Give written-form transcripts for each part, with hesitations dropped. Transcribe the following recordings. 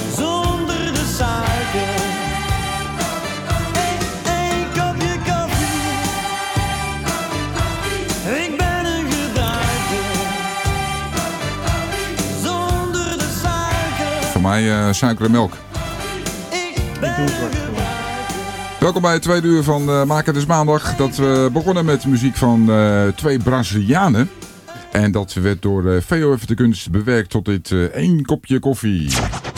zonder de suiker. Eén kopje koffie. Ik ben een gebruiker. Zonder de suiker. Voor mij suiker en melk. Ik ben een gebruiker. Welkom bij het tweede uur van Maak het is maandag. Dat we begonnen met muziek van twee Brazilianen. En dat werd door VOF de Kunst bewerkt tot dit één kopje koffie.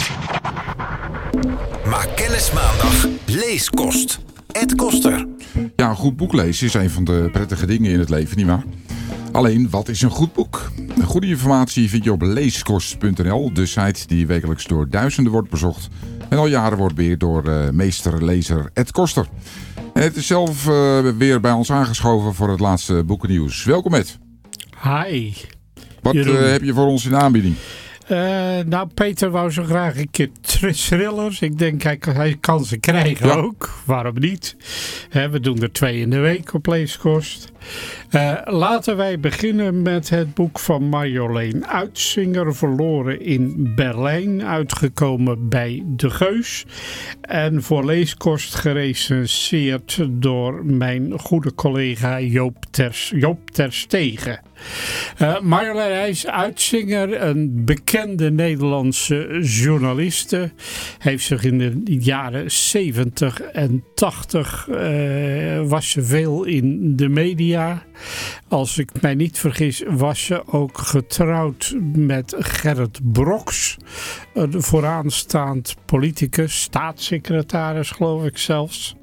Maak kennis maandag. Leeskost. Ed Koster. Ja, een goed boek lezen is een van de prettige dingen in het leven, nietwaar? Alleen, wat is een goed boek? Goede informatie vind je op leeskost.nl, de site die wekelijks door duizenden wordt bezocht. En al jaren wordt beheerd door meesterlezer Ed Koster. En het is zelf weer bij ons aangeschoven voor het laatste boekennieuws. Welkom Ed. Hi. Wat heb je voor ons in de aanbieding? Nou, Peter wou zo graag een keer thrillers. Ik denk, hij kan ze krijgen ook. Waarom niet? We doen er 2 in de week op Leeskost. Laten wij beginnen met het boek van Marjolein Uitzinger, Verloren in Berlijn, uitgekomen bij De Geus. En voor Leeskost gerecenseerd door mijn goede collega Joop ter Stegen. Marjolein Uitzinger, een bekende Nederlandse journaliste, heeft zich in de jaren 70 en 80 was ze veel in de media. Als ik mij niet vergis was ze ook getrouwd met Gerrit Broks, een vooraanstaand politicus, staatssecretaris geloof ik zelfs.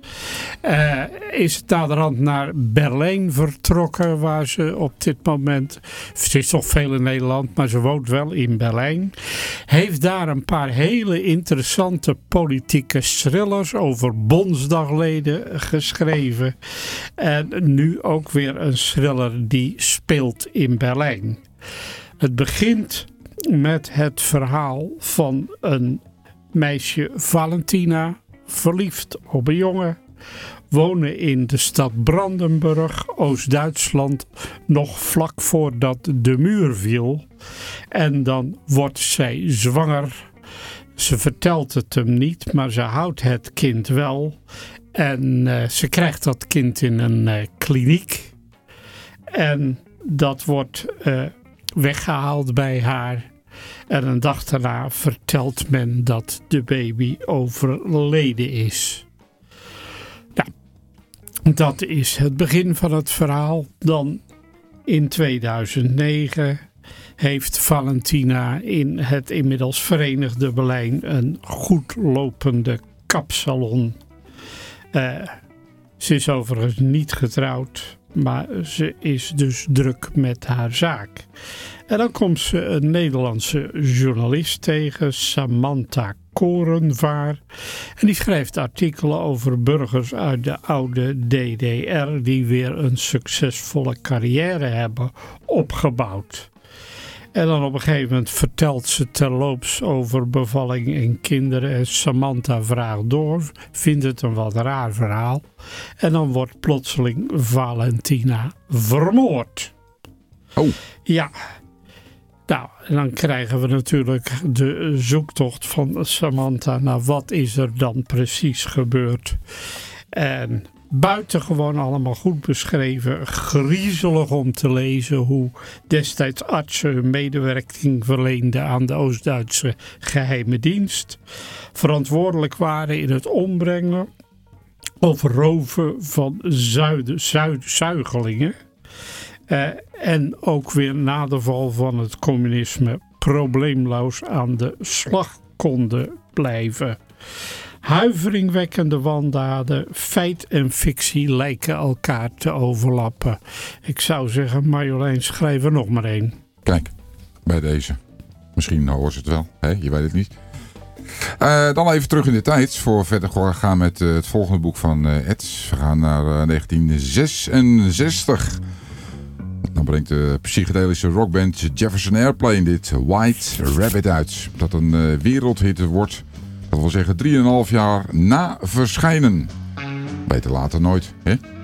Is naderhand naar Berlijn vertrokken, waar ze op dit moment, ze is toch veel in Nederland, maar ze woont wel in Berlijn. Heeft daar een paar hele interessante politieke thrillers over bondsdagleden geschreven. En nu ook weer een thriller die speelt in Berlijn. Het begint met het verhaal van een meisje, Valentina, verliefd op een jongen, wonen in de stad Brandenburg, Oost-Duitsland, nog vlak voordat de muur viel. En dan wordt zij zwanger. Ze vertelt het hem niet, maar ze houdt het kind wel. En ze krijgt dat kind in een kliniek. En dat wordt weggehaald bij haar. En een dag daarna vertelt men dat de baby overleden is. Nou, dat is het begin van het verhaal. Dan in 2009 heeft Valentina in het inmiddels Verenigde Berlijn een goed lopende kapsalon. Ze is overigens niet getrouwd, maar ze is dus druk met haar zaak. En dan komt ze een Nederlandse journalist tegen, Samantha Korenvaar. En die schrijft artikelen over burgers uit de oude DDR die weer een succesvolle carrière hebben opgebouwd. En dan op een gegeven moment vertelt ze terloops over bevalling en kinderen. En Samantha vraagt door, vindt het een wat raar verhaal. En dan wordt plotseling Valentina vermoord. Oh. Ja. Nou, en dan krijgen we natuurlijk de zoektocht van Samantha naar wat is er dan precies gebeurd. En buitengewoon allemaal goed beschreven, griezelig om te lezen hoe destijds artsen hun medewerking verleenden aan de Oost-Duitse geheime dienst. Verantwoordelijk waren in het ombrengen of roven van zuigelingen. En ook weer na de val van het communisme probleemloos aan de slag konden blijven. Huiveringwekkende wandaden, feit en fictie lijken elkaar te overlappen. Ik zou zeggen, Marjolein, schrijf er nog maar één. Kijk, bij deze. Misschien hoort ze het wel, hè? Je weet het niet. Dan even terug in de tijd voor verder gaan met het volgende boek van Ed. We gaan naar 1966. Dan brengt de psychedelische rockband Jefferson Airplane dit White Rabbit uit. Dat een wereldhit wordt. Dat wil zeggen 3,5 jaar na verschijnen. Beter later nooit, hè?